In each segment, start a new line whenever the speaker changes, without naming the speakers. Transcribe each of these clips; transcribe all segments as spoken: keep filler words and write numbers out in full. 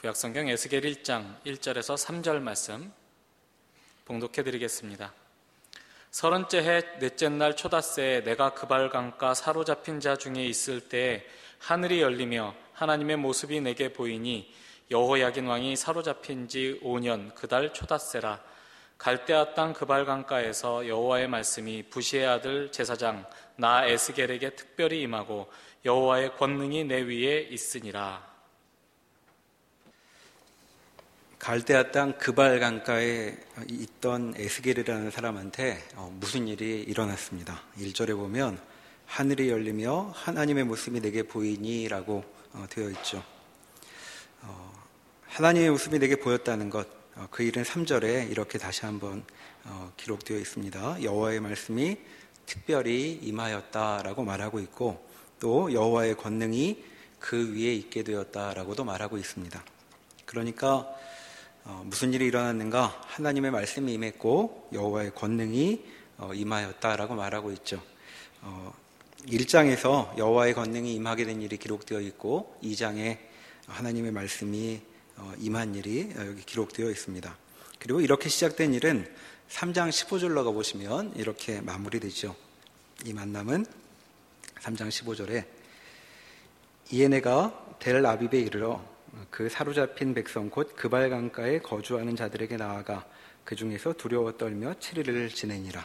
구약성경 에스겔 일 장 일 절에서 삼 절 말씀 봉독해 드리겠습니다. 서른째 해 넷째 날 초닷새에 내가 그발강가 사로잡힌 자 중에 있을 때에 하늘이 열리며 하나님의 모습이 내게 보이니 여호야긴 왕이 사로잡힌 지 오 년 그달 초닷새라. 갈대아 땅 그발강가에서 여호와의 말씀이 부시의 아들 제사장 나 에스겔에게 특별히 임하고 여호와의 권능이 내 위에 있으니라.
갈대아 땅 그발강가에 있던 에스겔이라는 사람한테 무슨 일이 일어났습니다. 일 절에 보면 하늘이 열리며 하나님의 모습이 내게 보이니 라고 되어 있죠. 하나님의 모습이 내게 보였다는 것, 그 일은 삼 절에 이렇게 다시 한번 기록되어 있습니다. 여호와의 말씀이 특별히 임하였다라고 말하고 있고 또 여호와의 권능이 그 위에 있게 되었다라고도 말하고 있습니다. 그러니까 어, 무슨 일이 일어났는가? 하나님의 말씀이 임했고 여호와의 권능이 어, 임하였다라고 말하고 있죠. 어, 일 장에서 여호와의 권능이 임하게 된 일이 기록되어 있고 이 장에 하나님의 말씀이 어, 임한 일이 여기 기록되어 있습니다. 그리고 이렇게 시작된 일은 삼 장 십오 절로 가보시면 이렇게 마무리되죠. 이 만남은 삼 장 십오 절에 이에 내가 델 아비브에 이르러 그 사로잡힌 백성 곧 그발강가에 거주하는 자들에게 나아가 그 중에서 두려워 떨며 칠 일을 지내니라.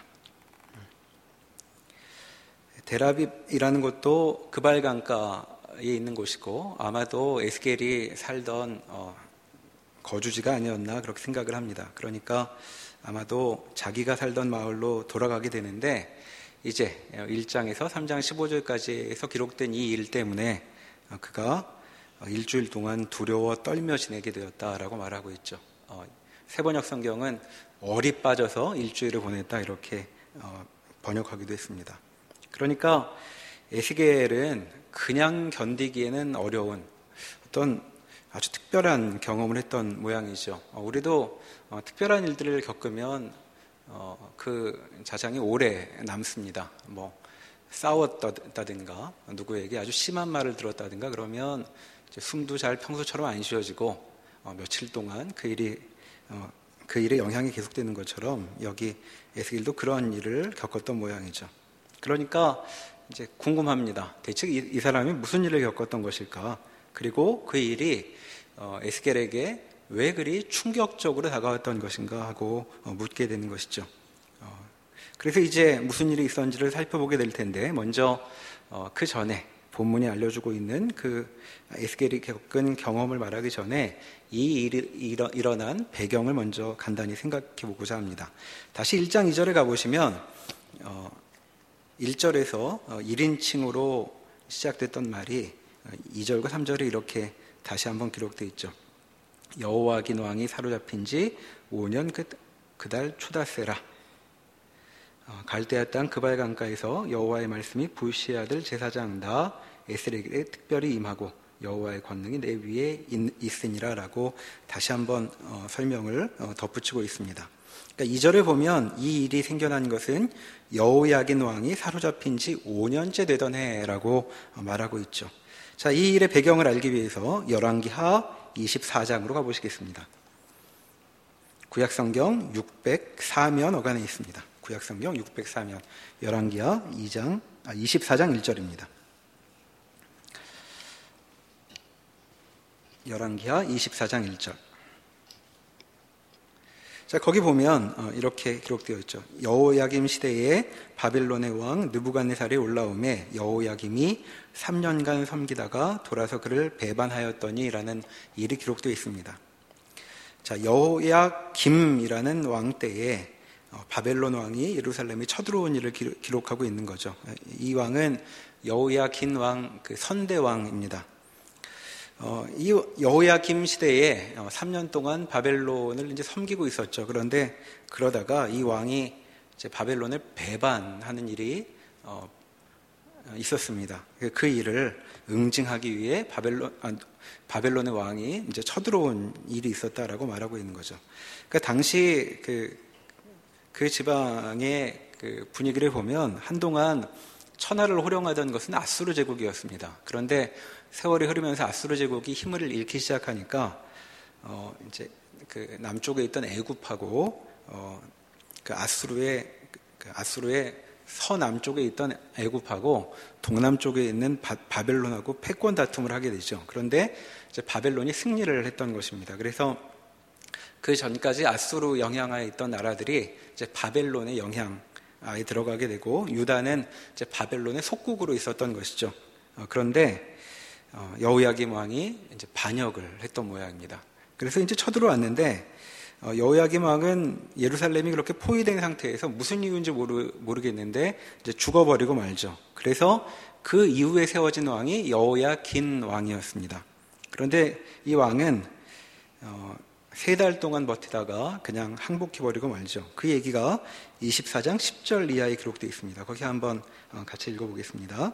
델아빕이라는 곳도 그발강가에 있는 곳이고 아마도 에스겔이 살던 어, 거주지가 아니었나 그렇게 생각을 합니다. 그러니까 아마도 자기가 살던 마을로 돌아가게 되는데 이제 일 장에서 삼 장 십오 절까지에서 기록된 이 일 때문에 그가 일주일 동안 두려워 떨며 지내게 되었다라고 말하고 있죠. 어, 세번역 성경은 얼이 빠져서 일주일을 보냈다 이렇게 어, 번역하기도 했습니다. 그러니까 에스겔은 그냥 견디기에는 어려운 어떤 아주 특별한 경험을 했던 모양이죠. 어, 우리도 어, 특별한 일들을 겪으면 어, 그 자장이 오래 남습니다. 뭐 싸웠다든가 누구에게 아주 심한 말을 들었다든가 그러면 숨도 잘 평소처럼 안 쉬어지고 어, 며칠 동안 그 일이 어, 그 일의 영향이 계속되는 것처럼 여기 에스겔도 그런 일을 겪었던 모양이죠. 그러니까 이제 궁금합니다. 대체 이, 이 사람이 무슨 일을 겪었던 것일까? 그리고 그 일이 어, 에스겔에게 왜 그리 충격적으로 다가왔던 것인가 하고 어, 묻게 되는 것이죠. 어, 그래서 이제 무슨 일이 있었는지를 살펴보게 될 텐데 먼저 어, 그 전에 본문이 알려주고 있는 그 에스겔이 겪은 경험을 말하기 전에 이 일이 일어, 일어난 배경을 먼저 간단히 생각해 보고자 합니다. 다시 일 장 이 절에 가보시면 어, 일 절에서 어, 일 인칭으로 시작됐던 말이 이 절과 삼 절에 이렇게 다시 한번 기록되어 있죠. 여호야긴 왕이 사로잡힌 지 오 년 그, 그달 초닷새라. 어, 갈대아 땅 그발강가에서 여호와의 말씀이 부시의 아들 제사장 나 에스겔에게 특별히 임하고 여호와의 권능이 내 위에 있으니라 라고 다시 한번 어, 설명을 어, 덧붙이고 있습니다. 그러니까 이 절에 보면 이 일이 생겨난 것은 여호야긴 왕이 사로잡힌 지 오 년째 되던 해라고 어, 말하고 있죠. 자, 이 일의 배경을 알기 위해서 열왕기하 이십사 장으로 가보시겠습니다. 구약성경 육백사 면 어간에 있습니다. 구약성경 육백사 면 열왕기하 이 장, 아, 이십사 장 일 절입니다. 열왕기하 이십사 장 일 절. 자, 거기 보면 어, 이렇게 기록되어 있죠. 여호야김 시대에 바벨론의 왕 느부갓네살이 올라오매 여호야김이 삼 년간 섬기다가 돌아서 그를 배반하였더니라는 일이 기록되어 있습니다. 자, 여호야김이라는 왕 때에 어, 바벨론 왕이 예루살렘에 쳐들어온 일을 기록하고 있는 거죠. 이 왕은 여호야긴 왕, 그 선대 왕입니다. 어, 이 여호야김 시대에 어, 삼 년 동안 바벨론을 이제 섬기고 있었죠. 그런데 그러다가 이 왕이 이제 바벨론을 배반하는 일이 어, 있었습니다. 그 일을 응징하기 위해 바벨론, 아, 바벨론의 왕이 이제 쳐들어온 일이 있었다라고 말하고 있는 거죠. 그러니까 당시 그, 그 지방의 그 분위기를 보면 한동안 천하를 호령하던 것은 아수르 제국이었습니다. 그런데 세월이 흐르면서 아수르 제국이 힘을 잃기 시작하니까 어, 이제 그 남쪽에 있던 애굽하고 어, 그 아수르의 그 아수르의 서남쪽에 있던 애굽하고 동남쪽에 있는 바, 바벨론하고 패권 다툼을 하게 되죠. 그런데 이제 바벨론이 승리를 했던 것입니다. 그래서 그 전까지 아수르 영향하에 있던 나라들이 이제 바벨론의 영향하에 들어가게 되고 유다는 이제 바벨론의 속국으로 있었던 것이죠. 어, 그런데 어, 여호야김 왕이 이제 반역을 했던 모양입니다. 그래서 이제 쳐들어왔는데 어, 여호야김 왕은 예루살렘이 그렇게 포위된 상태에서 무슨 이유인지 모르, 모르겠는데 이제 죽어버리고 말죠. 그래서 그 이후에 세워진 왕이 여호야긴 왕이었습니다. 그런데 이 왕은 어, 세 달 동안 버티다가 그냥 항복해버리고 말죠. 그 얘기가 이십사 장 십 절 이하에 기록되어 있습니다. 거기 한번 어, 같이 읽어보겠습니다.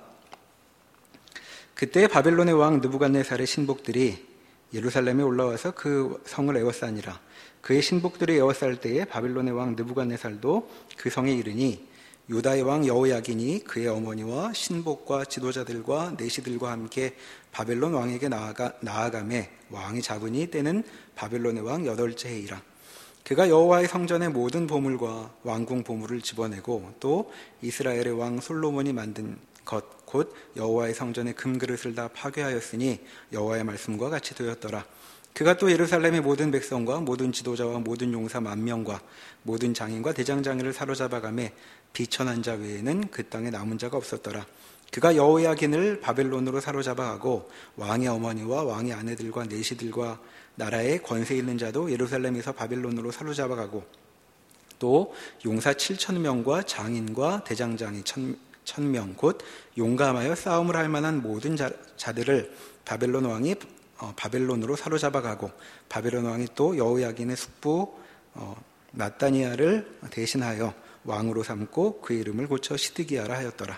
그때 바벨론의 왕 느부갓네살의 신복들이 예루살렘에 올라와서 그 성을 에워싸니라. 그의 신복들이 에워쌀 때에 바벨론의 왕 느부갓네살도 그 성에 이르니 유다의 왕 여호야긴이 그의 어머니와 신복과 지도자들과 내시들과 함께 바벨론 왕에게 나아가, 나아가매 왕이 잡으니 때는 바벨론의 왕 여덟째 해이라. 그가 여호와의 성전의 모든 보물과 왕궁 보물을 집어내고 또 이스라엘의 왕 솔로몬이 만든 것 곧 여호와의 성전의 금그릇을 다 파괴하였으니 여호와의 말씀과 같이 되었더라. 그가 또 예루살렘의 모든 백성과 모든 지도자와 모든 용사 만 명과 모든 장인과 대장장이를 사로잡아가매 비천한 자 외에는 그 땅에 남은 자가 없었더라. 그가 여호야긴을 바벨론으로 사로잡아가고 왕의 어머니와 왕의 아내들과 내시들과 나라의 권세 있는 자도 예루살렘에서 바벨론으로 사로잡아가고 또 용사 칠천 명과 장인과 대장장이 천, 천명 곧 용감하여 싸움을 할 만한 모든 자, 자들을 바벨론 왕이 어, 바벨론으로 사로잡아가고 바벨론 왕이 또 여호야긴의 숙부 어, 나타니아를 대신하여 왕으로 삼고 그 이름을 고쳐 시드기야라 하였더라.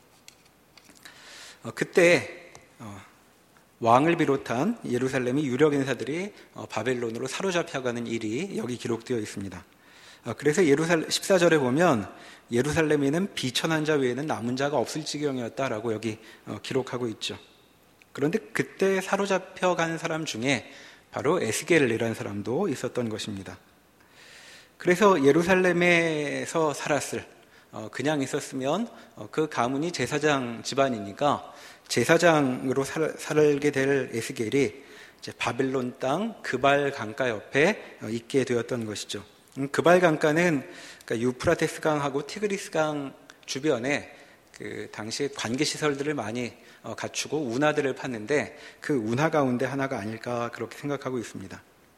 어, 그때 어, 왕을 비롯한 예루살렘의 유력 인사들이 어, 바벨론으로 사로잡혀가는 일이 여기 기록되어 있습니다. 어, 그래서 예루살렘 십사 절에 보면 예루살렘에는 비천한 자 외에는 남은 자가 없을 지경이었다라고 여기 어, 기록하고 있죠. 그런데 그때 사로잡혀간 사람 중에 바로 에스겔이라는 사람도 있었던 것입니다. 그래서 예루살렘에서 살았을 어, 그냥 있었으면 어, 그 가문이 제사장 집안이니까 제사장으로 살, 살게 될 에스겔이 이제 바벨론 땅 그발 강가 옆에 어, 있게 되었던 것이죠. 음, 그발 강가는 그러니까 유프라테스 강하고 티그리스 강 주변에 그 당시 관계 시설들을 많이 어, 갖추고 운하들을 팠는데 그 운하 가운데 하나가 아닐까 그렇게 생각하고 있습니다.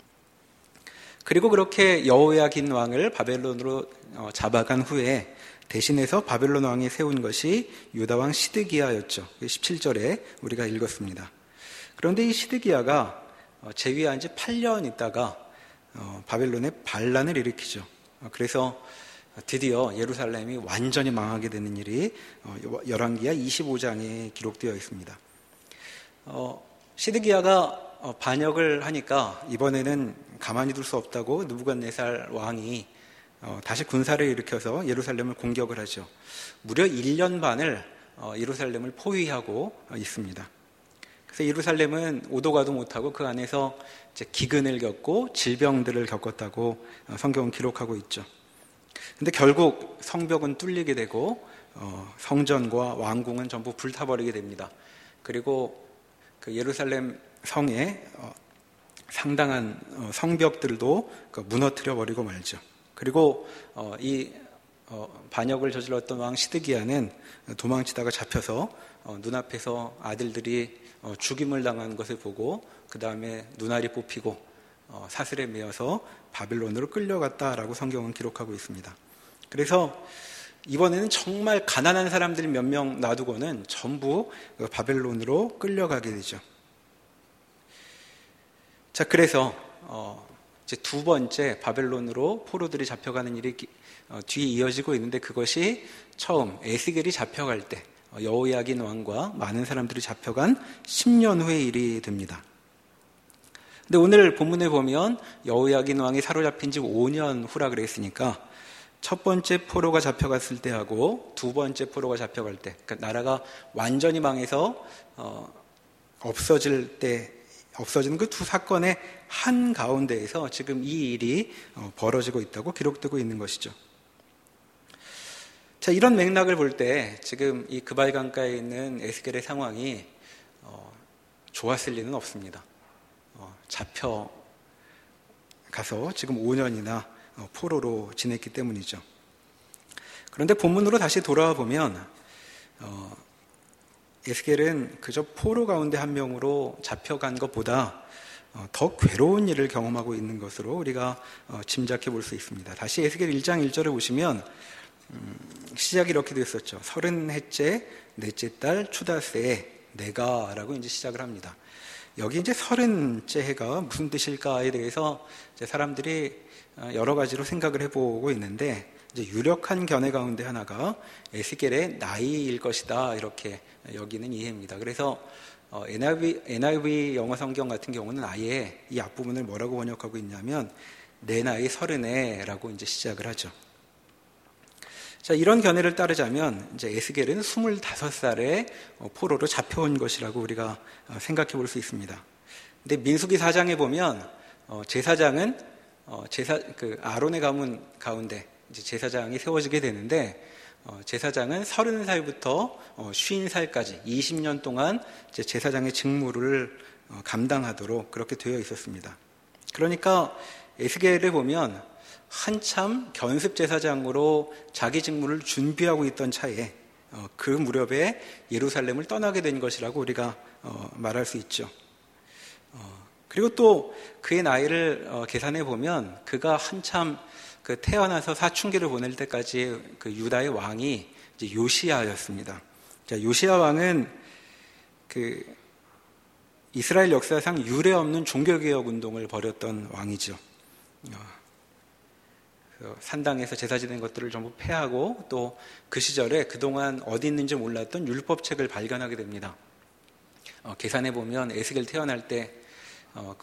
그리고 그렇게 여호야긴 왕을 바벨론으로 어, 잡아간 후에 대신해서 바벨론 왕이 세운 것이 유다 왕 시드기야였죠. 십칠 절에 우리가 읽었습니다. 그런데 이 시드기야가 어, 재위한 지 팔 년 있다가 어, 바벨론에 반란을 일으키죠. 어, 그래서 드디어 예루살렘이 완전히 망하게 되는 일이 어, 열왕기하 이십오 장에 기록되어 있습니다. 어, 시드기야가 어, 반역을 하니까 이번에는 가만히 둘 수 없다고 느부갓네살 왕이 어, 다시 군사를 일으켜서 예루살렘을 공격을 하죠. 무려 일 년 반을 어, 예루살렘을 포위하고 어, 있습니다. 그래서 예루살렘은 오도 가도 못하고 그 안에서 이제 기근을 겪고 질병들을 겪었다고 어, 성경은 기록하고 있죠. 근데 결국 성벽은 뚫리게 되고 어, 성전과 왕궁은 전부 불타버리게 됩니다. 그리고 그 예루살렘 성에 어, 상당한 어, 성벽들도 그 무너뜨려 버리고 말죠. 그리고 어, 이 어, 반역을 저질렀던 왕 시드기야는 도망치다가 잡혀서 어, 눈앞에서 아들들이 어, 죽임을 당한 것을 보고 그 다음에 눈알이 뽑히고 어, 사슬에 매어서 바빌론으로 끌려갔다라고 성경은 기록하고 있습니다. 그래서 이번에는 정말 가난한 사람들 몇 명 놔두고는 전부 바벨론으로 끌려가게 되죠. 자, 그래서 어, 이제 두 번째 바벨론으로 포로들이 잡혀가는 일이 어, 뒤에 이어지고 있는데 그것이 처음 에스겔이 잡혀갈 때 어, 여호야긴 왕과 많은 사람들이 잡혀간 십 년 후의 일이 됩니다. 근데 오늘 본문에 보면 여호야긴 왕이 사로잡힌 지 오 년 후라 그랬으니까 첫 번째 포로가 잡혀갔을 때하고 두 번째 포로가 잡혀갈 때, 그러니까 나라가 완전히 망해서 어, 없어질 때, 없어지는 그 두 사건의 한 가운데에서 지금 이 일이 벌어지고 있다고 기록되고 있는 것이죠. 자, 이런 맥락을 볼 때 지금 이 그발 강가에 있는 에스겔의 상황이 어, 좋았을 리는 없습니다. 어, 잡혀 가서 지금 오 년이나 어, 포로로 지냈기 때문이죠. 그런데 본문으로 다시 돌아와 보면 어, 에스겔은 그저 포로 가운데 한 명으로 잡혀간 것보다 어, 더 괴로운 일을 경험하고 있는 것으로 우리가 어, 짐작해 볼 수 있습니다. 다시 에스겔 일 장 일 절에 보시면 음, 시작이 이렇게 됐었죠. 서른 해째 넷째 달 추다세에 내가 라고 이제 시작을 합니다. 여기 이제 서른째 해가 무슨 뜻일까에 대해서 이제 사람들이 여러 가지로 생각을 해보고 있는데 이제 유력한 견해 가운데 하나가 에스겔의 나이일 것이다 이렇게 여기는 이해입니다. 그래서 엔아이브이, 엔아이브이 영어 성경 같은 경우는 아예 이 앞부분을 뭐라고 번역하고 있냐면 내 나이 서른에라고 이제 시작을 하죠. 자, 이런 견해를 따르자면 이제 에스겔은 스물다섯 살에 포로로 잡혀온 것이라고 우리가 생각해 볼 수 있습니다. 근데 민수기 사 장에 보면 제사장은 제사 그 아론의 가문 가운데 이제 제사장이 세워지게 되는데 제사장은 서른 살부터 쉰 살까지 이십 년 동안 이제 제사장의 직무를 감당하도록 그렇게 되어 있었습니다. 그러니까 에스겔을 보면 한참 견습 제사장으로 자기 직무를 준비하고 있던 차에 그 무렵에 예루살렘을 떠나게 된 것이라고 우리가 말할 수 있죠. 그리고 또 그의 나이를 계산해 보면 그가 한참 그 태어나서 사춘기를 보낼 때까지 그 유다의 왕이 이제 요시야였습니다. 자, 요시야 왕은 그 이스라엘 역사상 유례 없는 종교개혁 운동을 벌였던 왕이죠. 산당에서 제사 지낸 것들을 전부 폐하고 또 그 시절에 그동안 어디 있는지 몰랐던 율법책을 발견하게 됩니다. 어, 계산해 보면 에스겔 태어날 때 어,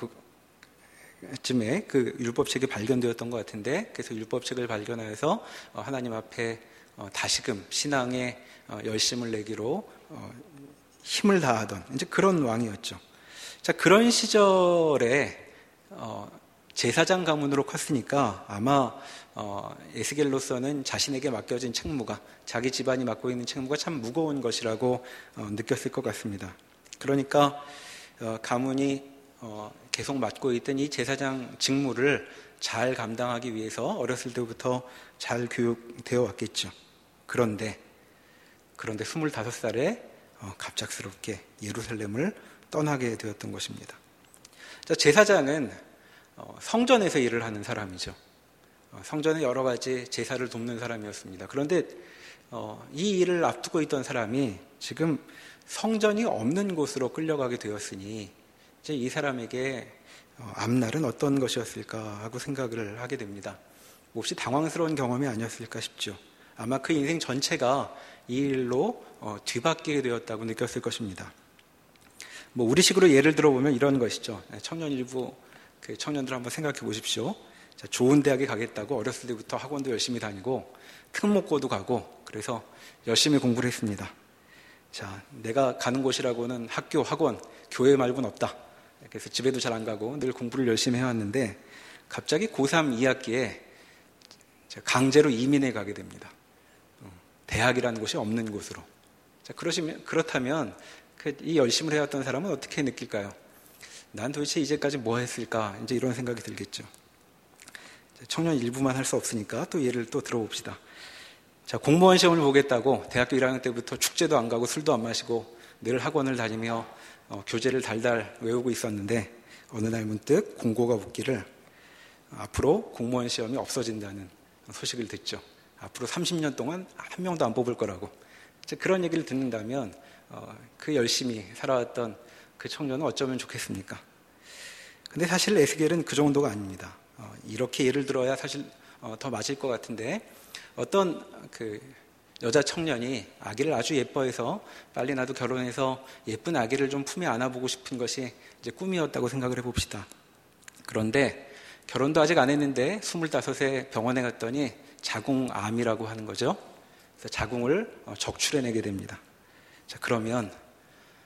그쯤에 그 율법책이 발견되었던 것 같은데, 그래서 율법책을 발견하여서 어, 하나님 앞에 어, 다시금 신앙에 어, 열심을 내기로 어, 힘을 다하던 이제 그런 왕이었죠. 자, 그런 시절에 어, 제사장 가문으로 컸으니까 아마 어, 에스겔로서는 자신에게 맡겨진 책무가, 자기 집안이 맡고 있는 책무가 참 무거운 것이라고 어, 느꼈을 것 같습니다. 그러니까 어, 가문이 어, 계속 맡고 있던 이 제사장 직무를 잘 감당하기 위해서 어렸을 때부터 잘 교육되어 왔겠죠. 그런데 그런데 스물다섯 살에 어, 갑작스럽게 예루살렘을 떠나게 되었던 것입니다. 자, 제사장은 어, 성전에서 일을 하는 사람이죠. 어, 성전의 여러 가지 제사를 돕는 사람이었습니다. 그런데 어, 이 일을 앞두고 있던 사람이 지금 성전이 없는 곳으로 끌려가게 되었으니 이제 이 사람에게 어, 앞날은 어떤 것이었을까 하고 생각을 하게 됩니다. 몹시 당황스러운 경험이 아니었을까 싶죠. 아마 그 인생 전체가 이 일로 어, 뒤바뀌게 되었다고 느꼈을 것입니다. 뭐 우리식으로 예를 들어보면 이런 것이죠. 청년 일부 그 청년들 한번 생각해 보십시오. 자, 좋은 대학에 가겠다고 어렸을 때부터 학원도 열심히 다니고 특목고도 가고 그래서 열심히 공부를 했습니다. 자, 내가 가는 곳이라고는 학교, 학원, 교회 말고는 없다. 그래서 집에도 잘 안 가고 늘 공부를 열심히 해왔는데 갑자기 고삼 이 학기에 강제로 이민해 가게 됩니다. 대학이라는 곳이 없는 곳으로. 자, 그러시면, 그렇다면 이 열심을 해왔던 사람은 어떻게 느낄까요? 난 도대체 이제까지 뭐 했을까? 이제 이런 생각이 들겠죠. 청년 일부만 할 수 없으니까 또 예를 또 들어봅시다. 자, 공무원 시험을 보겠다고 대학교 일 학년 때부터 축제도 안 가고 술도 안 마시고 늘 학원을 다니며 어, 교재를 달달 외우고 있었는데 어느 날 문득 공고가 붙기를 앞으로 공무원 시험이 없어진다는 소식을 듣죠. 앞으로 삼십 년 동안 한 명도 안 뽑을 거라고. 그런 얘기를 듣는다면 어, 그 열심히 살아왔던 그 청년은 어쩌면 좋겠습니까? 근데 사실 에스겔은 그 정도가 아닙니다. 어, 이렇게 예를 들어야 사실 어, 더 맞을 것 같은데 어떤 그 여자 청년이 아기를 아주 예뻐해서 빨리 나도 결혼해서 예쁜 아기를 좀 품에 안아보고 싶은 것이 이제 꿈이었다고 생각을 해봅시다. 그런데 결혼도 아직 안 했는데 스물다섯에 병원에 갔더니 자궁암이라고 하는 거죠. 그래서 자궁을 적출해내게 됩니다. 자, 그러면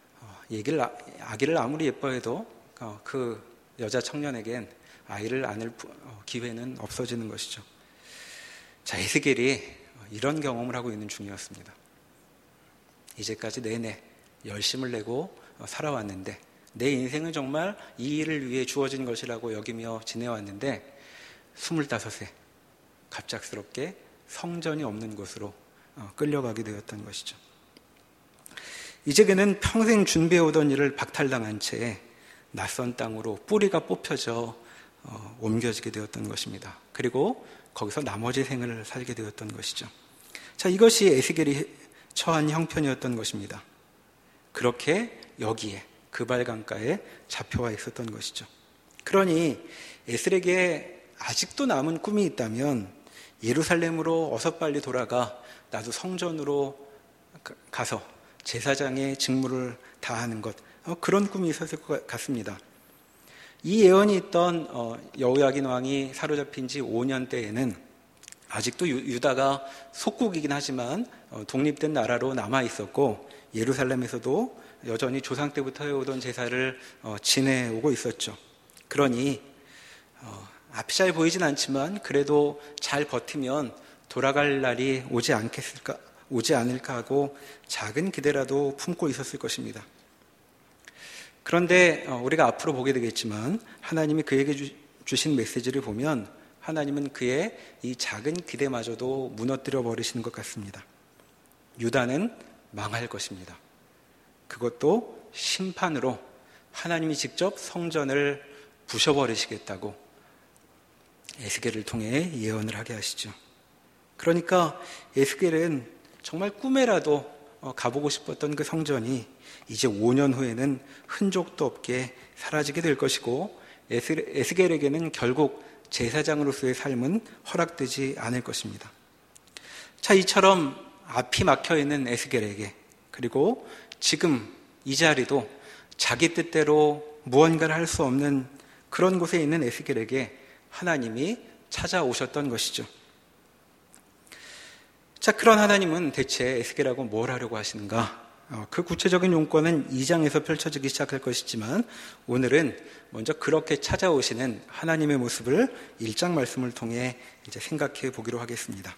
얘기를, 아기를 아무리 예뻐해도 그 여자 청년에겐 아이를 안을 기회는 없어지는 것이죠. 자, 에스겔이 이런 경험을 하고 있는 중이었습니다. 이제까지 내내 열심을 내고 살아왔는데 내 인생은 정말 이 일을 위해 주어진 것이라고 여기며 지내왔는데 스물다섯에 갑작스럽게 성전이 없는 곳으로 끌려가게 되었던 것이죠. 이제 그는 평생 준비해오던 일을 박탈당한 채 낯선 땅으로 뿌리가 뽑혀져 어, 옮겨지게 되었던 것입니다. 그리고 거기서 나머지 생을 살게 되었던 것이죠. 자, 이것이 에스겔이 처한 형편이었던 것입니다. 그렇게 여기에 그발 강가에 잡혀와 있었던 것이죠. 그러니 에스겔에게 아직도 남은 꿈이 있다면 예루살렘으로 어서 빨리 돌아가 나도 성전으로 가서 제사장의 직무를 다하는 것, 어, 그런 꿈이 있었을 것 같습니다. 이 예언이 있던 어, 여호야긴 왕이 사로잡힌 지 오 년 때에는 아직도 유, 유다가 속국이긴 하지만 어, 독립된 나라로 남아 있었고 예루살렘에서도 여전히 조상 때부터 해오던 제사를 어, 지내오고 있었죠. 그러니 어, 앞이 잘 보이진 않지만 그래도 잘 버티면 돌아갈 날이 오지 않겠을까, 오지 않을까 하고 작은 기대라도 품고 있었을 것입니다. 그런데 우리가 앞으로 보게 되겠지만 하나님이 그에게 주신 메시지를 보면 하나님은 그의 이 작은 기대마저도 무너뜨려 버리시는 것 같습니다. 유다는 망할 것입니다. 그것도 심판으로 하나님이 직접 성전을 부셔버리시겠다고 에스겔을 통해 예언을 하게 하시죠. 그러니까 에스겔은 정말 꿈에라도 가보고 싶었던 그 성전이 이제 오 년 후에는 흔적도 없게 사라지게 될 것이고 에스겔에게는 결국 제사장으로서의 삶은 허락되지 않을 것입니다. 자, 이처럼 앞이 막혀있는 에스겔에게 그리고 지금 이 자리도 자기 뜻대로 무언가를 할 수 없는 그런 곳에 있는 에스겔에게 하나님이 찾아오셨던 것이죠. 자, 그런 하나님은 대체 에스겔하고 뭘 하려고 하시는가? 어, 그 구체적인 용건은 이 장에서 펼쳐지기 시작할 것이지만 오늘은 먼저 그렇게 찾아오시는 하나님의 모습을 일 장 말씀을 통해 이제 생각해 보기로 하겠습니다.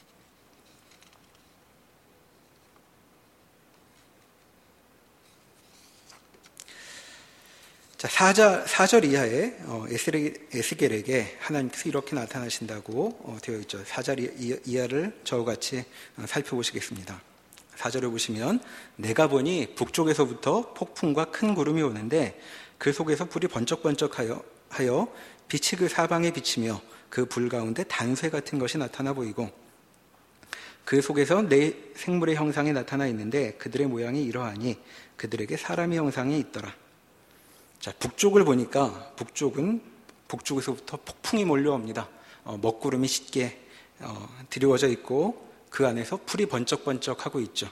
자, 사 절, 사 절 이하에 어, 에스겔에게 하나님께서 이렇게 나타나신다고 어, 되어 있죠. 사 절 이하를 저와 같이 어, 살펴보시겠습니다. 사 절을 보시면 내가 보니 북쪽에서부터 폭풍과 큰 구름이 오는데 그 속에서 불이 번쩍번쩍하여 하여 빛이 그 사방에 비치며 그 불 가운데 단쇠 같은 것이 나타나 보이고 그 속에서 네 생물의 형상이 나타나 있는데 그들의 모양이 이러하니 그들에게 사람의 형상이 있더라. 자, 북쪽을 보니까 북쪽은 북쪽에서부터 폭풍이 몰려옵니다. 어, 먹구름이 짙게 어, 드리워져 있고 그 안에서 불이 번쩍번쩍하고 있죠.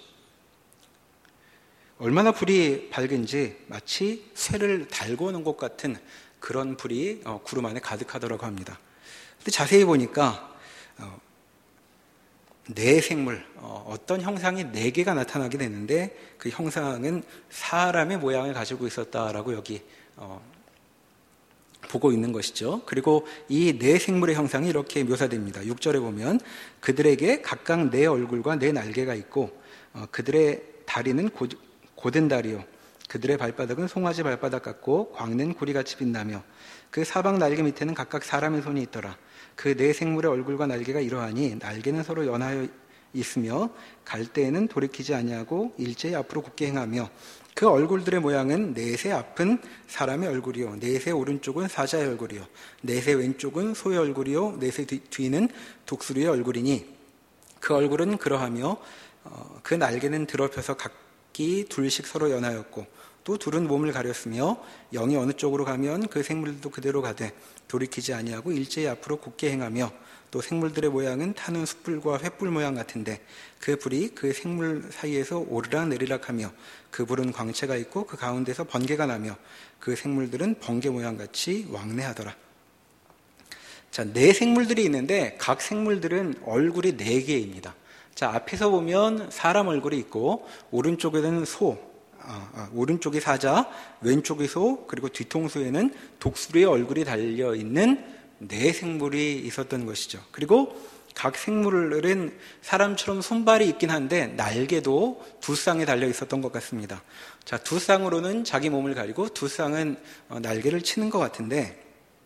얼마나 불이 밝은지 마치 쇠를 달고 오는 것 같은 그런 불이 어, 구름 안에 가득하더라고 합니다. 근데 자세히 보니까 어, 네 생물, 어, 어떤 형상이 네 개가 나타나게 되는데 그 형상은 사람의 모양을 가지고 있었다라고 여기 어, 보고 있는 것이죠. 그리고 이 네 생물의 형상이 이렇게 묘사됩니다. 육 절에 보면 그들에게 각각 네 얼굴과 네 날개가 있고 어, 그들의 다리는 고, 고든 다리요 그들의 발바닥은 송아지 발바닥 같고 광는 구리같이 빛나며 그 사방 날개 밑에는 각각 사람의 손이 있더라. 그 네 생물의 얼굴과 날개가 이러하니 날개는 서로 연하여 있으며 갈 때에는 돌이키지 아니하고 일제히 앞으로 굳게 행하며 그 얼굴들의 모양은 넷의 앞은 사람의 얼굴이요 넷의 오른쪽은 사자의 얼굴이요 넷의 왼쪽은 소의 얼굴이요 넷의 뒤는 독수리의 얼굴이니 그 얼굴은 그러하며 어, 그 날개는 드럽혀서 각기 둘씩 서로 연하였고 또 둘은 몸을 가렸으며 영이 어느 쪽으로 가면 그 생물들도 그대로 가되 돌이키지 아니하고 일제히 앞으로 굳게 행하며 또 생물들의 모양은 타는 숯불과 횃불 모양 같은데 그 불이 그 생물 사이에서 오르락 내리락 하며 그 불은 광채가 있고 그 가운데서 번개가 나며 그 생물들은 번개 모양같이 왕래하더라. 자, 네 생물들이 있는데 각 생물들은 얼굴이 네 개입니다. 자, 앞에서 보면 사람 얼굴이 있고 오른쪽에는 소, 아, 아, 오른쪽이 사자, 왼쪽이 소, 그리고 뒤통수에는 독수리의 얼굴이 달려있는 네 생물이 있었던 것이죠. 그리고 각 생물은 사람처럼 손발이 있긴 한데 날개도 두 쌍에 달려 있었던 것 같습니다. 자, 두 쌍으로는 자기 몸을 가리고 두 쌍은 날개를 치는 것 같은데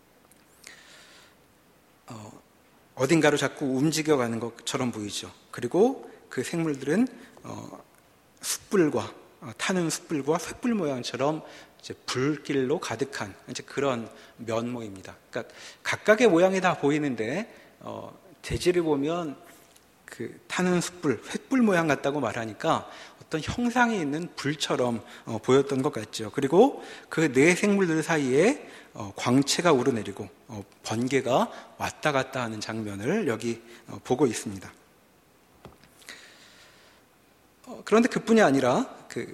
어, 어딘가로 자꾸 움직여가는 것처럼 보이죠. 그리고 그 생물들은 어, 숯불과 어, 타는 숯불과 횃불 모양처럼 이제 불길로 가득한 이제 그런 면모입니다. 그러니까 각각의 모양이 다 보이는데 어, 대지를 보면 그 타는 숯불, 횃불 모양 같다고 말하니까 어떤 형상이 있는 불처럼 어, 보였던 것 같죠. 그리고 그 네 생물들 사이에 어, 광채가 오르내리고 어, 번개가 왔다 갔다 하는 장면을 여기 어, 보고 있습니다. 어, 그런데 그뿐이 아니라 그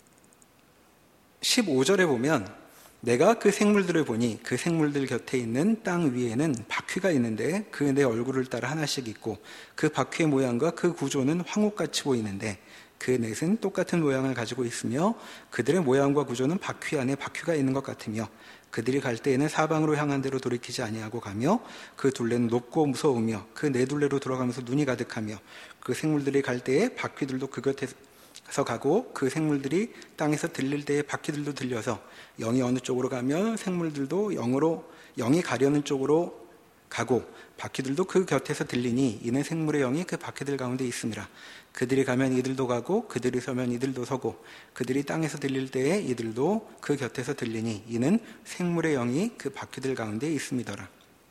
십오 절에 보면 내가 그 생물들을 보니 그 생물들 곁에 있는 땅 위에는 바퀴가 있는데 그 내 얼굴을 따라 하나씩 있고 그 바퀴의 모양과 그 구조는 황옥같이 보이는데 그 넷은 똑같은 모양을 가지고 있으며 그들의 모양과 구조는 바퀴 안에 바퀴가 있는 것 같으며 그들이 갈 때에는 사방으로 향한 대로 돌이키지 아니하고 가며 그 둘레는 높고 무서우며 그 네 둘레로 돌아가면서 눈이 가득하며 그 생물들이 갈 때에 바퀴들도 그 곁에서 가고 그 생물들이 땅에서 들릴 때에 바퀴들도 들려서 영이 어느 쪽으로 가면 생물들도 영으로 영이 가려는 쪽으로 가고 바퀴들도 그 곁에서 들리니 이는 생물의 영이 그 바퀴들 가운데 있음이라. 그들이 가면 이들도 가고 그들이 서면 이들도 서고 그들이 땅에서 들릴 때에 이들도 그 곁에서 들리니 이는 생물의 영이 그 바퀴들 가운데 있음이더라.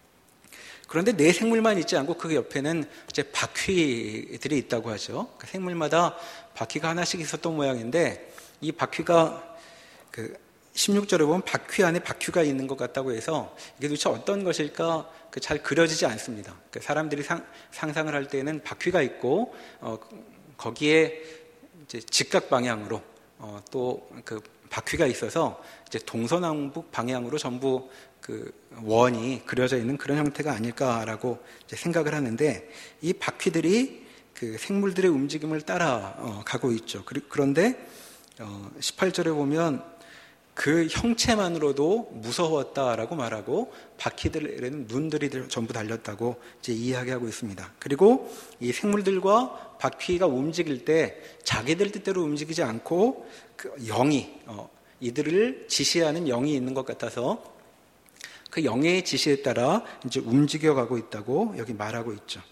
그런데 네 생물만 있지 않고 그 옆에는 이제 바퀴들이 있다고 하죠. 그러니까 생물마다 바퀴가 하나씩 있었던 모양인데 이 바퀴가 그 십육 절에 보면 바퀴 안에 바퀴가 있는 것 같다고 해서 이게 도대체 어떤 것일까 잘 그려지지 않습니다. 그러니까 사람들이 상, 상상을 할 때는 바퀴가 있고 어, 거기에 이제 직각 방향으로 어, 또 그 바퀴가 있어서 이제 동서남북 방향으로 전부 그 원이 그려져 있는 그런 형태가 아닐까라고 이제 생각을 하는데 이 바퀴들이 그 생물들의 움직임을 따라 어, 가고 있죠. 그런데 어, 십팔 절에 보면 그 형체만으로도 무서웠다라고 말하고 바퀴들에는 눈들이 전부 달렸다고 이제 이야기하고 있습니다. 그리고 이 생물들과 바퀴가 움직일 때 자기들 뜻대로 움직이지 않고 그 영이 어, 이들을 지시하는 영이 있는 것 같아서 그 영의 지시에 따라 이제 움직여가고 있다고 여기 말하고 있죠.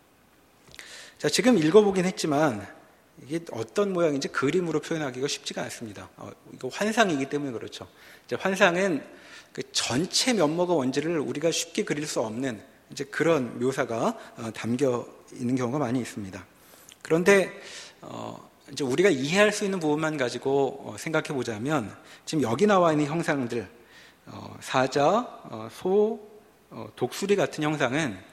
자, 지금 읽어보긴 했지만 이게 어떤 모양인지 그림으로 표현하기가 쉽지가 않습니다. 어, 이거 환상이기 때문에 그렇죠. 이제 환상은 그 전체 면모가 뭔지를 우리가 쉽게 그릴 수 없는 이제 그런 묘사가 어, 담겨 있는 경우가 많이 있습니다. 그런데 어, 이제 우리가 이해할 수 있는 부분만 가지고 어, 생각해 보자면 지금 여기 나와 있는 형상들, 어, 사자, 어, 소, 어, 독수리 같은 형상은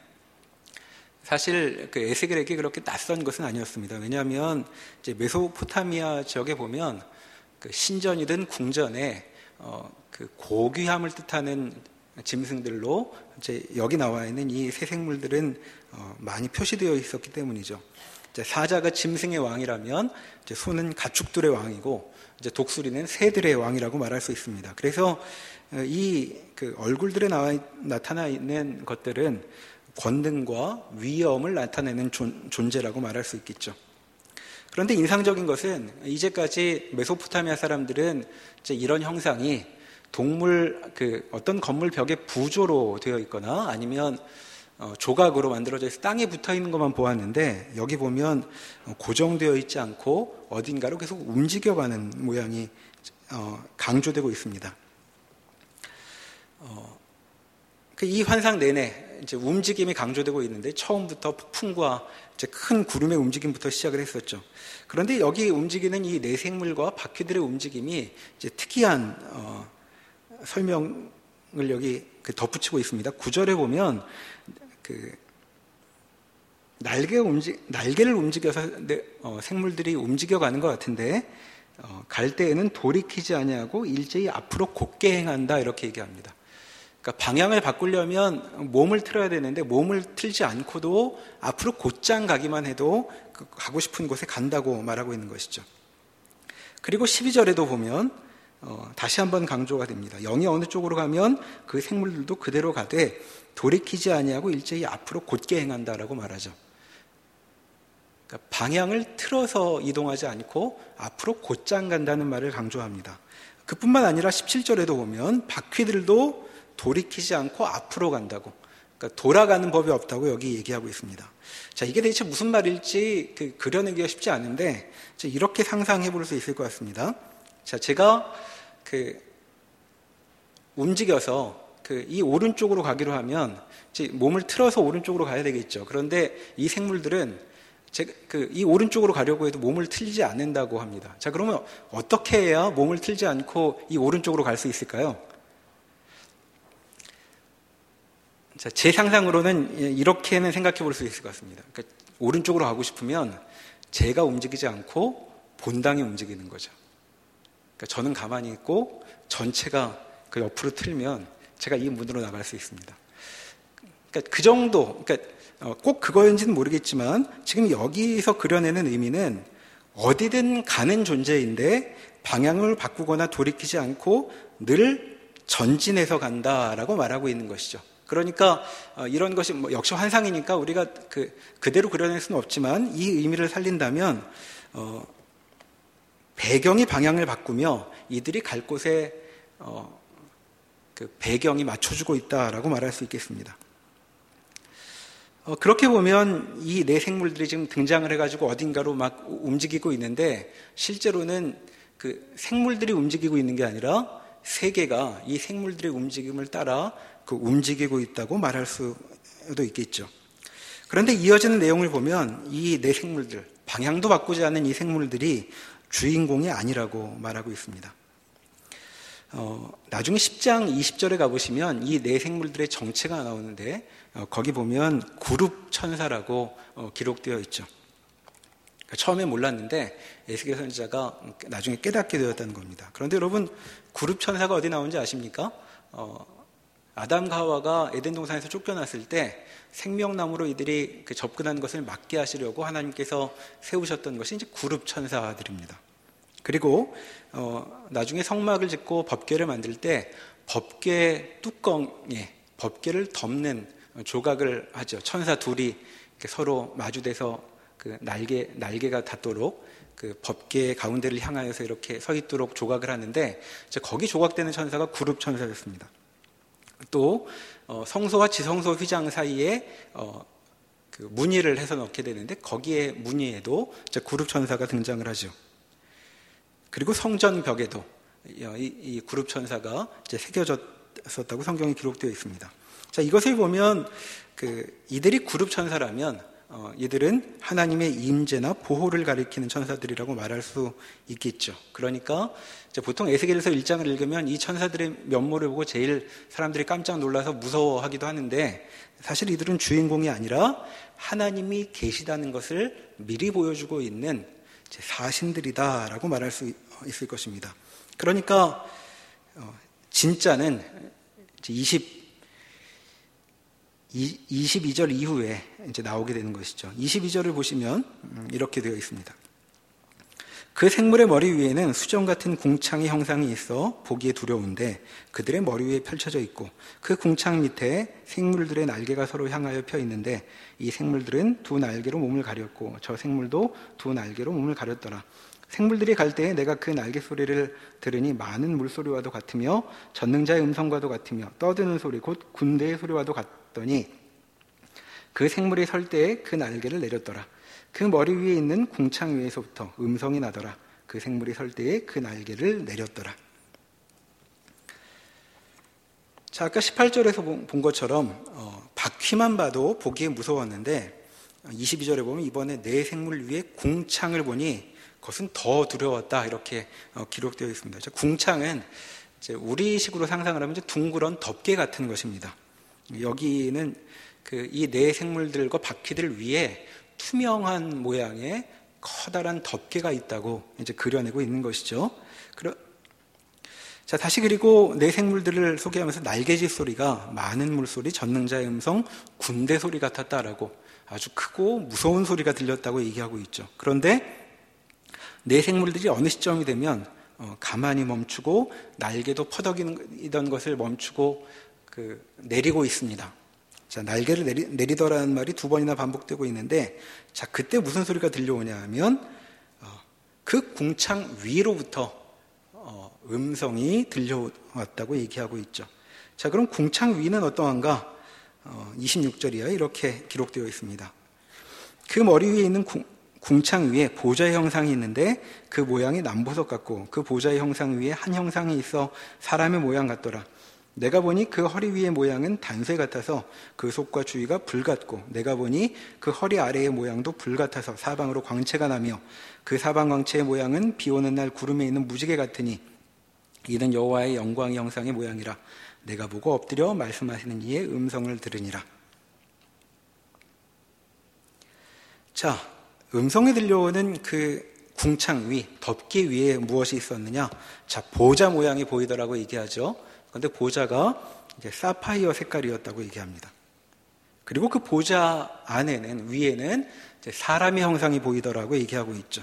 사실 그 에스겔에게 그렇게 낯선 것은 아니었습니다. 왜냐하면 이제 메소포타미아 지역에 보면 그 신전이든 궁전에 어, 그 고귀함을 뜻하는 짐승들로 이제 여기 나와 있는 이 새 생물들은 어, 많이 표시되어 있었기 때문이죠. 이제 사자가 짐승의 왕이라면 이제 소는 가축들의 왕이고 이제 독수리는 새들의 왕이라고 말할 수 있습니다. 그래서 이 그 얼굴들에 나와 나타나 있는 것들은 권능과 위엄을 나타내는 존, 존재라고 말할 수 있겠죠. 그런데 인상적인 것은 이제까지 메소포타미아 사람들은 이제 이런 형상이 동물 그 어떤 건물 벽에 부조로 되어 있거나 아니면 어, 조각으로 만들어져 있어 땅에 붙어 있는 것만 보았는데 여기 보면 고정되어 있지 않고 어딘가로 계속 움직여가는 모양이 어, 강조되고 있습니다. 어, 이 환상 내내 이제 움직임이 강조되고 있는데 처음부터 폭풍과 이제 큰 구름의 움직임부터 시작을 했었죠. 그런데 여기 움직이는 이 네 생물과 바퀴들의 움직임이 이제 특이한 어, 설명을 여기 그 덧붙이고 있습니다. 구 절에 보면 그 날개 움직 날개를 움직여서 네, 어, 생물들이 움직여가는 것 같은데 어, 갈 때에는 돌이키지 아니하고 일제히 앞으로 곧게 행한다 이렇게 얘기합니다. 그러니까 방향을 바꾸려면 몸을 틀어야 되는데 몸을 틀지 않고도 앞으로 곧장 가기만 해도 그 가고 싶은 곳에 간다고 말하고 있는 것이죠. 그리고 십이 절에도 보면 어, 다시 한번 강조가 됩니다. 영이 어느 쪽으로 가면 그 생물들도 그대로 가되 돌이키지 아니하고 일제히 앞으로 곧게 행한다라고 말하죠. 그러니까 방향을 틀어서 이동하지 않고 앞으로 곧장 간다는 말을 강조합니다. 그뿐만 아니라 십칠 절에도 보면 바퀴들도 돌이키지 않고 앞으로 간다고, 그러니까 돌아가는 법이 없다고 여기 얘기하고 있습니다. 자, 이게 대체 무슨 말일지 그 그려내기가 쉽지 않은데 이렇게 상상해 볼 수 있을 것 같습니다. 자, 제가 그 움직여서 그 이 오른쪽으로 가기로 하면 이제 몸을 틀어서 오른쪽으로 가야 되겠죠. 그런데 이 생물들은 제, 그, 이 오른쪽으로 가려고 해도 몸을 틀지 않는다고 합니다. 자, 그러면 어떻게 해야 몸을 틀지 않고 이 오른쪽으로 갈 수 있을까요? 자, 제 상상으로는 이렇게는 생각해 볼 수 있을 것 같습니다. 그러니까 오른쪽으로 가고 싶으면 제가 움직이지 않고 본당이 움직이는 거죠. 그러니까 저는 가만히 있고 전체가 그 옆으로 틀면 제가 이 문으로 나갈 수 있습니다. 그러니까 그 정도, 그러니까 꼭 그거인지는 모르겠지만 지금 여기서 그려내는 의미는 어디든 가는 존재인데 방향을 바꾸거나 돌이키지 않고 늘 전진해서 간다라고 말하고 있는 것이죠. 그러니까 이런 것이 뭐 역시 환상이니까 우리가 그 그대로 그려낼 수는 없지만 이 의미를 살린다면 어, 배경이 방향을 바꾸며 이들이 갈 곳에 어, 그 배경이 맞춰주고 있다라고 말할 수 있겠습니다. 어, 그렇게 보면 이 네 생물들이 지금 등장을 해가지고 어딘가로 막 움직이고 있는데 실제로는 그 생물들이 움직이고 있는 게 아니라 세계가 이 생물들의 움직임을 따라 그 움직이고 있다고 말할 수도 있겠죠. 그런데 이어지는 내용을 보면 이 네 생물들, 방향도 바꾸지 않는 이 생물들이 주인공이 아니라고 말하고 있습니다. 어, 나중에 십 장 이십 절에 가보시면 이 네 생물들의 정체가 나오는데 어, 거기 보면 구룹 천사라고 어, 기록되어 있죠. 그러니까 처음에 몰랐는데 에스겔 선지자가 나중에 깨닫게 되었다는 겁니다. 그런데 여러분, 구룹 천사가 어디 나오는지 아십니까? 어, 아담과 하와가 에덴 동산에서 쫓겨났을 때 생명나무로 이들이 그 접근하는 것을 막게 하시려고 하나님께서 세우셨던 것이 이제 구룹 천사들입니다. 그리고 어, 나중에 성막을 짓고 법궤를 만들 때 법궤 뚜껑에 법궤를 덮는 조각을 하죠. 천사 둘이 이렇게 서로 마주대서 그 날개 날개가 닿도록 그 법궤 가운데를 향하여서 이렇게 서 있도록 조각을 하는데 이제 거기 조각되는 천사가 구룹 천사였습니다. 또 어, 성소와 지성소 휘장 사이에 어, 그 무늬를 해서 넣게 되는데 거기에 무늬에도 이제 구룹 천사가 등장을 하죠. 그리고 성전 벽에도 이, 이 구룹 천사가 이제 새겨졌었다고 성경에 기록되어 있습니다. 자, 이것을 보면 그 이들이 구룹 천사라면 어, 이들은 하나님의 임재나 보호를 가리키는 천사들이라고 말할 수 있겠죠. 그러니까 이제 보통 에스겔서 일 장을 읽으면 이 천사들의 면모를 보고 제일 사람들이 깜짝 놀라서 무서워하기도 하는데 사실 이들은 주인공이 아니라 하나님이 계시다는 것을 미리 보여주고 있는 사신들이다라고 말할 수 있을 것입니다. 그러니까 어, 진짜는 이십 이십이 절 이후에 이제 나오게 되는 것이죠. 이십이 절을 보시면 이렇게 되어 있습니다. 그 생물의 머리 위에는 수정 같은 궁창의 형상이 있어 보기에 두려운데 그들의 머리 위에 펼쳐져 있고 그 궁창 밑에 생물들의 날개가 서로 향하여 펴 있는데 이 생물들은 두 날개로 몸을 가렸고 저 생물도 두 날개로 몸을 가렸더라. 생물들이 갈 때에 내가 그 날개 소리를 들으니 많은 물소리와도 같으며 전능자의 음성과도 같으며 떠드는 소리 곧 군대의 소리와도 같더니 그 생물이 설 때에 그 날개를 내렸더라. 그 머리 위에 있는 궁창 위에서부터 음성이 나더라. 그 생물이 설 때에 그 날개를 내렸더라. 자, 아까 십팔 절에서 본 것처럼 어, 바퀴만 봐도 보기에 무서웠는데 이십이 절에 보면 이번에 네 생물 위에 궁창을 보니 그것은 더 두려웠다 이렇게 어, 기록되어 있습니다. 궁창은 이제 우리식으로 상상을 하면 이제 둥그런 덮개 같은 것입니다. 여기는 그 이 네 생물들과 바퀴들 위에 투명한 모양의 커다란 덮개가 있다고 이제 그려내고 있는 것이죠. 그러, 자, 다시 그리고 네 생물들을 소개하면서 날개짓 소리가 많은 물소리, 전능자의 음성, 군대 소리 같았다라고 아주 크고 무서운 소리가 들렸다고 얘기하고 있죠. 그런데 내 생물들이 어느 시점이 되면 어, 가만히 멈추고 날개도 퍼덕이던 것을 멈추고 그 내리고 있습니다. 자, 날개를 내리, 내리더라는 말이 두 번이나 반복되고 있는데, 자, 그때 무슨 소리가 들려오냐 하면 어, 그 궁창 위로부터 어, 음성이 들려왔다고 얘기하고 있죠. 자, 그럼 궁창 위는 어떠한가? 어, 이십육 절이야 이렇게 기록되어 있습니다. 그 머리 위에 있는 궁, 궁창 위에 보좌의 형상이 있는데 그 모양이 남보석 같고 그 보좌의 형상 위에 한 형상이 있어 사람의 모양 같더라. 내가 보니 그 허리 위의 모양은 단쇠 같아서 그 속과 주위가 불 같고 내가 보니 그 허리 아래의 모양도 불 같아서 사방으로 광채가 나며 그 사방 광채의 모양은 비 오는 날 구름에 있는 무지개 같으니 이는 여호와의 영광의 형상의 모양이라. 내가 보고 엎드려 말씀하시는 이의 음성을 들으니라. 자, 음성이 들려오는 그 궁창 위, 덮개 위에 무엇이 있었느냐? 자, 보좌 모양이 보이더라고 얘기하죠. 그런데 보좌가 이제 사파이어 색깔이었다고 얘기합니다. 그리고 그 보좌 안에는, 위에는 이제 사람의 형상이 보이더라고 얘기하고 있죠.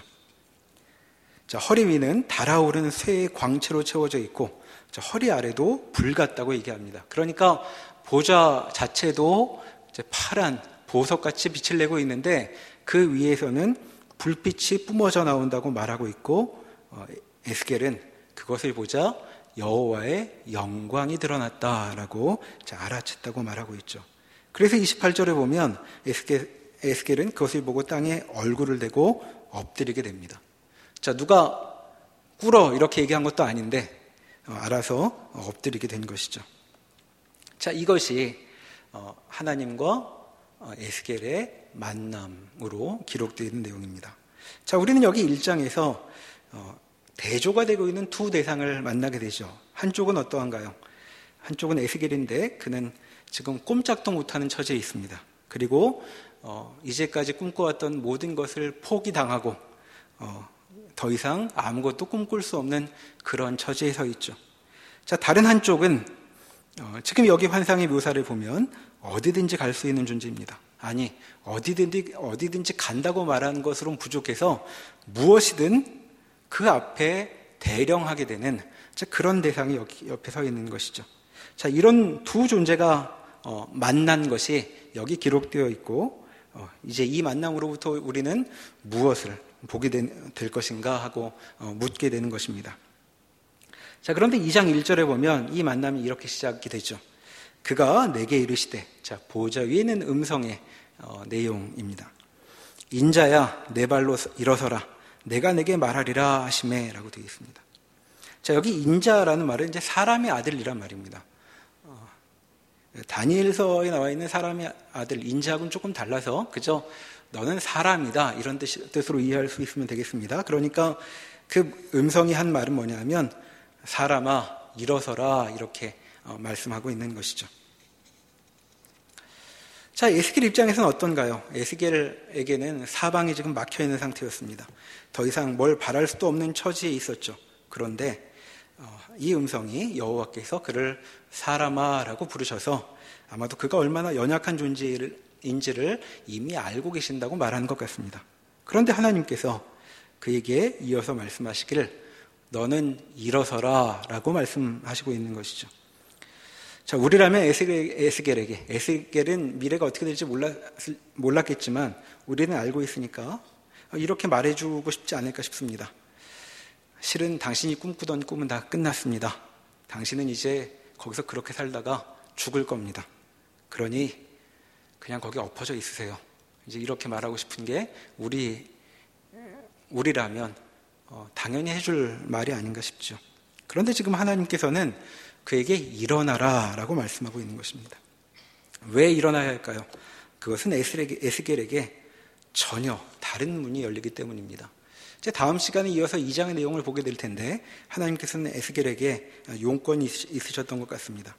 자, 허리 위는 달아오르는 쇠의 광채로 채워져 있고, 자, 허리 아래도 불 같다고 얘기합니다. 그러니까 보좌 자체도 이제 파란 보석같이 빛을 내고 있는데 그 위에서는 불빛이 뿜어져 나온다고 말하고 있고, 어, 에스겔은 그것을 보자 여호와의 영광이 드러났다라고 알아챘다고 말하고 있죠. 그래서 이십팔 절에 보면 에스겔, 에스겔은 그것을 보고 땅에 얼굴을 대고 엎드리게 됩니다. 자, 누가 꿇어 이렇게 얘기한 것도 아닌데 어, 알아서 엎드리게 된 것이죠. 자, 이것이 어, 하나님과 어, 에스겔의 만남으로 기록되어 있는 내용입니다. 자, 우리는 여기 일 장에서 어, 대조가 되고 있는 두 대상을 만나게 되죠. 한쪽은 어떠한가요? 한쪽은 에스겔인데 그는 지금 꼼짝도 못하는 처지에 있습니다. 그리고 어, 이제까지 꿈꿔왔던 모든 것을 포기당하고 어, 더 이상 아무것도 꿈꿀 수 없는 그런 처지에 서 있죠. 자, 다른 한쪽은 어, 지금 여기 환상의 묘사를 보면 어디든지 갈 수 있는 존재입니다. 아니, 어디든지, 어디든지 간다고 말하는 것으로는 부족해서 무엇이든 그 앞에 대령하게 되는 그런 대상이 여기 옆에 서 있는 것이죠. 자, 이런 두 존재가 어, 만난 것이 여기 기록되어 있고, 어, 이제 이 만남으로부터 우리는 무엇을 보게 될 것인가 하고 어, 묻게 되는 것입니다. 자, 그런데 이 장 일 절에 보면 이 만남이 이렇게 시작이 되죠. 그가 내게 이르시되, 자, 보좌 위에 있는 음성의 어, 내용입니다. 인자야, 내 발로 일어서라. 내가 내게 말하리라 하시매 라고 되어 있습니다. 자, 여기 인자라는 말은 이제 사람의 아들이란 말입니다. 어, 다니엘서에 나와 있는 사람의 아들, 인자하고는 조금 달라서, 그죠? 너는 사람이다. 이런 뜻, 뜻으로 이해할 수 있으면 되겠습니다. 그러니까 그 음성이 한 말은 뭐냐면, 사람아, 일어서라. 이렇게 어, 말씀하고 있는 것이죠. 자, 에스겔 입장에서는 어떤가요? 에스겔에게는 사방이 지금 막혀 있는 상태였습니다. 더 이상 뭘 바랄 수도 없는 처지에 있었죠. 그런데 어, 이 음성이 여호와께서 그를 사람아라고 부르셔서 아마도 그가 얼마나 연약한 존재인지를 이미 알고 계신다고 말하는 것 같습니다. 그런데 하나님께서 그에게 이어서 말씀하시기를 너는 일어서라 라고 말씀하시고 있는 것이죠. 자, 우리라면 에스겔, 에스겔에게, 에스겔은 미래가 어떻게 될지 몰랐, 몰랐겠지만 우리는 알고 있으니까 이렇게 말해주고 싶지 않을까 싶습니다. 실은 당신이 꿈꾸던 꿈은 다 끝났습니다. 당신은 이제 거기서 그렇게 살다가 죽을 겁니다. 그러니 그냥 거기 엎어져 있으세요. 이제 이렇게 말하고 싶은 게 우리, 우리라면 어, 당연히 해줄 말이 아닌가 싶죠. 그런데 지금 하나님께서는 그에게 일어나라 라고 말씀하고 있는 것입니다. 왜 일어나야 할까요? 그것은 에스겔에게 전혀 다른 문이 열리기 때문입니다. 이제 다음 시간에 이어서 이 장의 내용을 보게 될 텐데 하나님께서는 에스겔에게 용건이 있으셨던 것 같습니다.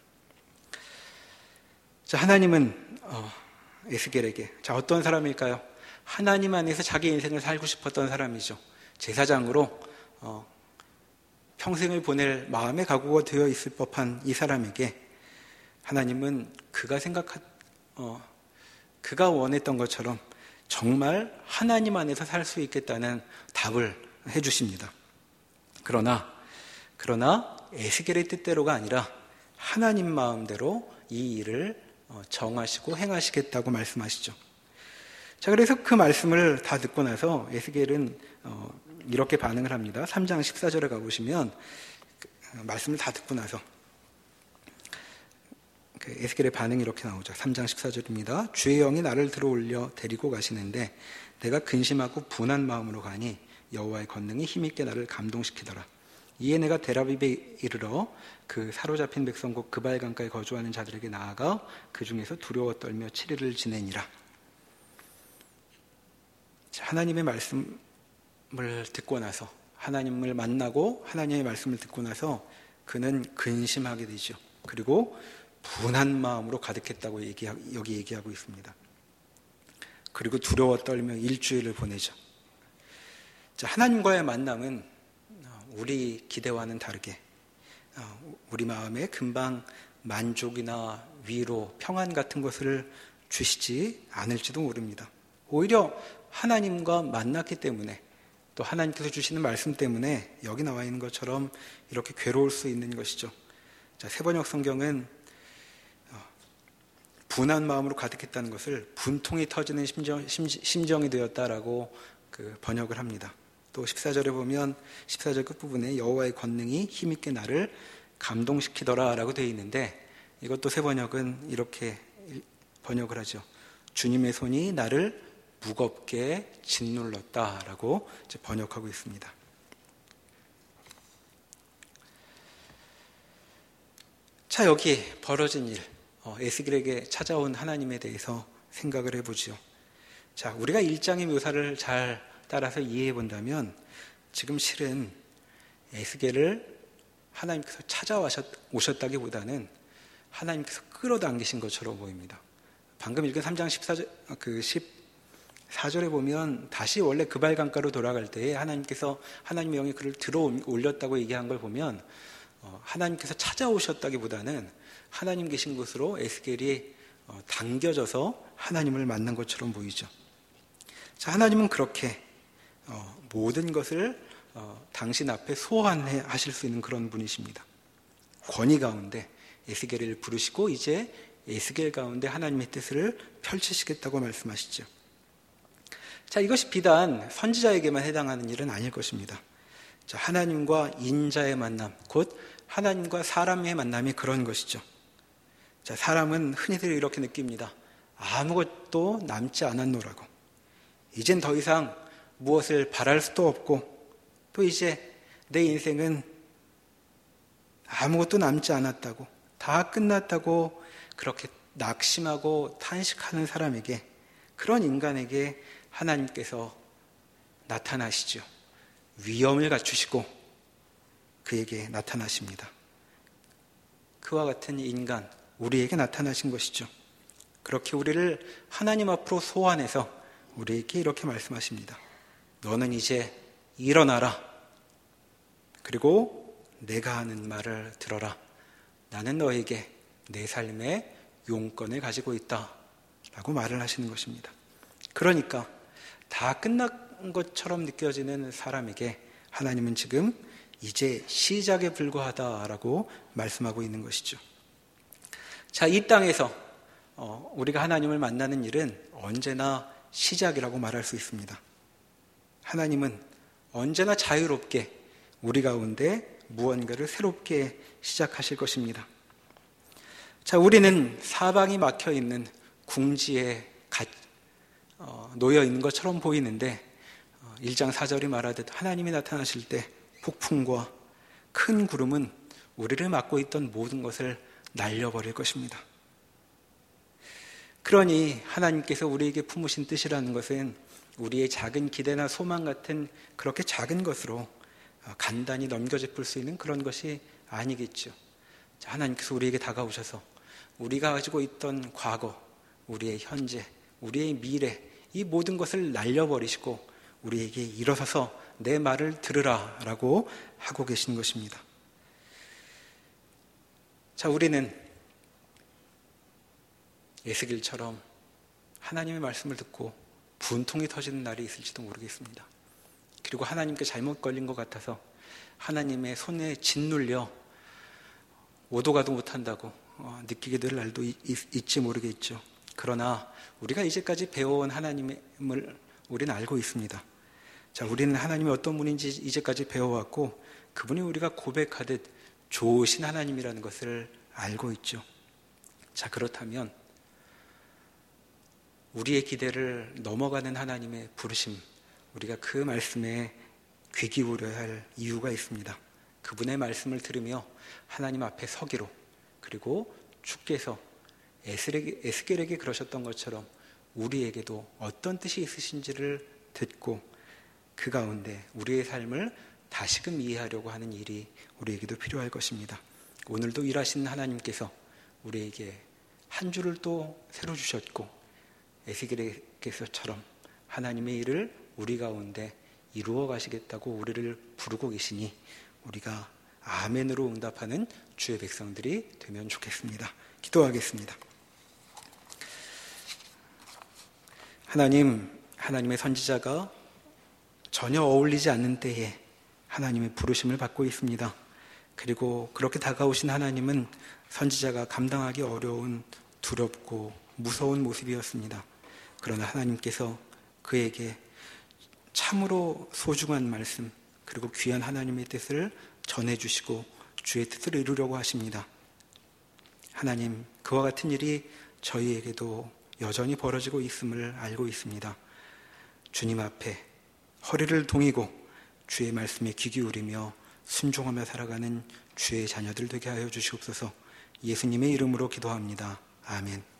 자, 하나님은 어, 에스겔에게 자, 어떤 사람일까요? 하나님 안에서 자기 인생을 살고 싶었던 사람이죠. 제사장으로 어, 평생을 보낼 마음의 각오가 되어 있을 법한 이 사람에게 하나님은 그가 생각한 어, 그가 원했던 것처럼 정말 하나님 안에서 살 수 있겠다는 답을 해주십니다. 그러나 그러나 에스겔의 뜻대로가 아니라 하나님 마음대로 이 일을 정하시고 행하시겠다고 말씀하시죠. 자, 그래서 그 말씀을 다 듣고 나서 에스겔은 이렇게 반응을 합니다. 삼 장 십사 절에 가보시면 말씀을 다 듣고 나서 에스겔의 반응이 이렇게 나오죠. 삼 장 십사 절입니다. 주의 영이 나를 들어올려 데리고 가시는데 내가 근심하고 분한 마음으로 가니 여호와의 권능이 힘있게 나를 감동시키더라. 이에 내가 데라비브에 이르러 그 사로잡힌 백성국 그발 강가에 거주하는 자들에게 나아가 그 중에서 두려워 떨며 칠 일을 지내니라. 하나님의 말씀을 듣고 나서, 하나님을 만나고 하나님의 말씀을 듣고 나서 그는 근심하게 되죠. 그리고 분한 마음으로 가득했다고 얘기, 여기 얘기하고 있습니다. 그리고 두려워 떨며 일주일을 보내죠. 자, 하나님과의 만남은 우리 기대와는 다르게 우리 마음에 금방 만족이나 위로, 평안 같은 것을 주시지 않을지도 모릅니다. 오히려 하나님과 만났기 때문에, 또 하나님께서 주시는 말씀 때문에 여기 나와 있는 것처럼 이렇게 괴로울 수 있는 것이죠. 자, 새번역 성경은 분한 마음으로 가득했다는 것을 분통이 터지는 심정, 심정이 되었다라고 그 번역을 합니다. 또 십사 절에 보면 십사 절 끝부분에 여호와의 권능이 힘있게 나를 감동시키더라 라고 되어 있는데, 이것도 새번역은 이렇게 번역을 하죠. 주님의 손이 나를 무겁게 짓눌렀다 라고 번역하고 있습니다. 자, 여기 벌어진 일, 에스겔에게 찾아온 하나님에 대해서 생각을 해보죠. 자, 우리가 일 장의 묘사를 잘 따라서 이해해 본다면 지금 실은 에스겔을 하나님께서 찾아오셨다기보다는 하나님께서 끌어당기신 것처럼 보입니다. 방금 읽은 삼 장 십사 절, 그 십사 절에 보면 다시 원래 그발 강가로 돌아갈 때에 하나님께서 하나님의 영이 그를 들어 올렸다고 얘기한 걸 보면 하나님께서 찾아오셨다기보다는 하나님 계신 곳으로 에스겔이 당겨져서 하나님을 만난 것처럼 보이죠. 자, 하나님은 그렇게 모든 것을 당신 앞에 소환하실 수 있는 그런 분이십니다. 권위 가운데 에스겔을 부르시고 이제 에스겔 가운데 하나님의 뜻을 펼치시겠다고 말씀하시죠. 자, 이것이 비단 선지자에게만 해당하는 일은 아닐 것입니다. 자, 하나님과 인자의 만남, 곧 하나님과 사람의 만남이 그런 것이죠. 자, 사람은 흔히들 이렇게 느낍니다. 아무것도 남지 않았노라고. 이젠 더 이상 무엇을 바랄 수도 없고, 또 이제 내 인생은 아무것도 남지 않았다고, 다 끝났다고 그렇게 낙심하고 탄식하는 사람에게, 그런 인간에게 하나님께서 나타나시죠. 위엄을 갖추시고 그에게 나타나십니다. 그와 같은 인간, 우리에게 나타나신 것이죠. 그렇게 우리를 하나님 앞으로 소환해서 우리에게 이렇게 말씀하십니다. 너는 이제 일어나라. 그리고 내가 하는 말을 들어라. 나는 너에게 내 삶의 용건을 가지고 있다. 라고 말을 하시는 것입니다. 그러니까 다 끝난 것처럼 느껴지는 사람에게 하나님은 지금 이제 시작에 불과하다라고 말씀하고 있는 것이죠. 자, 이 땅에서 우리가 하나님을 만나는 일은 언제나 시작이라고 말할 수 있습니다. 하나님은 언제나 자유롭게 우리 가운데 무언가를 새롭게 시작하실 것입니다. 자, 우리는 사방이 막혀 있는 궁지에 놓여 있는 것처럼 보이는데 일 장 사 절이 말하듯 하나님이 나타나실 때 폭풍과 큰 구름은 우리를 막고 있던 모든 것을 날려버릴 것입니다. 그러니 하나님께서 우리에게 품으신 뜻이라는 것은 우리의 작은 기대나 소망 같은 그렇게 작은 것으로 간단히 넘겨짚을 수 있는 그런 것이 아니겠죠. 자, 하나님께서 우리에게 다가오셔서 우리가 가지고 있던 과거, 우리의 현재, 우리의 미래, 이 모든 것을 날려버리시고 우리에게 일어서서 내 말을 들으라 라고 하고 계신 것입니다. 자, 우리는 에스겔처럼 하나님의 말씀을 듣고 분통이 터지는 날이 있을지도 모르겠습니다. 그리고 하나님께 잘못 걸린 것 같아서 하나님의 손에 짓눌려 오도 가도 못한다고 느끼게 될 날도 있지 모르겠죠. 그러나 우리가 이제까지 배워온 하나님을 우리는 알고 있습니다. 자, 우리는 하나님이 어떤 분인지 이제까지 배워왔고 그분이 우리가 고백하듯 좋으신 하나님이라는 것을 알고 있죠. 자, 그렇다면 우리의 기대를 넘어가는 하나님의 부르심, 우리가 그 말씀에 귀 기울여야 할 이유가 있습니다. 그분의 말씀을 들으며 하나님 앞에 서기로, 그리고 주께서 에스겔에게 그러셨던 것처럼 우리에게도 어떤 뜻이 있으신지를 듣고 그 가운데 우리의 삶을 다시금 이해하려고 하는 일이 우리에게도 필요할 것입니다. 오늘도 일하시는 하나님께서 우리에게 한 주를 또 새로 주셨고 에스겔에게서처럼 하나님의 일을 우리 가운데 이루어 가시겠다고 우리를 부르고 계시니 우리가 아멘으로 응답하는 주의 백성들이 되면 좋겠습니다. 기도하겠습니다. 하나님, 하나님의 선지자가 전혀 어울리지 않는 때에 하나님의 부르심을 받고 있습니다. 그리고 그렇게 다가오신 하나님은 선지자가 감당하기 어려운 두렵고 무서운 모습이었습니다. 그러나 하나님께서 그에게 참으로 소중한 말씀, 그리고 귀한 하나님의 뜻을 전해주시고 주의 뜻을 이루려고 하십니다. 하나님, 그와 같은 일이 저희에게도 여전히 벌어지고 있음을 알고 있습니다. 주님 앞에 허리를 동이고 주의 말씀에 귀 기울이며 순종하며 살아가는 주의 자녀들 되게 하여 주시옵소서. 예수님의 이름으로 기도합니다. 아멘.